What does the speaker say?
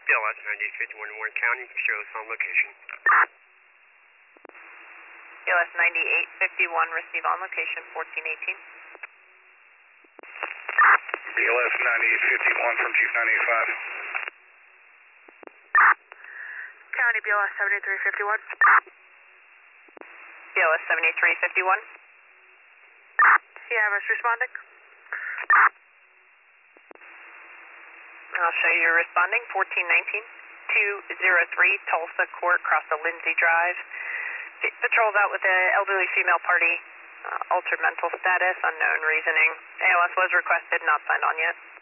BLS 9851 Warren County, show us on location. BLS 9851, receive on location, 1418. BLS 9851 from Chief 985. County BLS 7351. BLS 7351. Yeah, was responding. I'll show you responding, 1419. 203 Tulsa Court, across the Lindsay Drive. Patrol's out with an elderly female party, altered mental status, unknown reasoning. ALS was requested, not signed on yet.